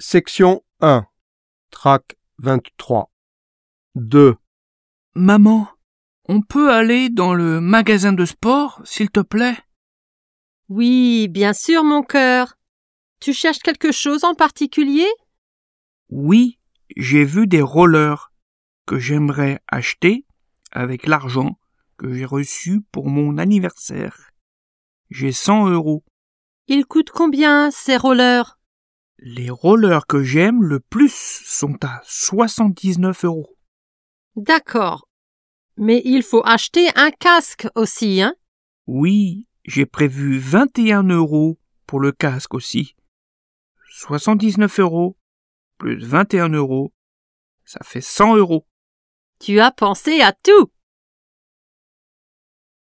Section 1. Trac 23. 2. Maman, on peut aller dans le magasin de sport, s'il te plaît? Oui, bien sûr, mon cœur. Tu cherches quelque chose en particulier? Oui, j'ai vu des rollers que j'aimerais acheter avec l'argent que j'ai reçu pour mon anniversaire. J'ai 100 €. Ils coûtent combien, ces rollers? Les rollers que j'aime le plus sont à 79 €. D'accord. Mais il faut acheter un casque aussi, hein? Oui, j'ai prévu 21 € pour le casque aussi. 79 € plus 21 €, ça fait 100 €. Tu as pensé à tout!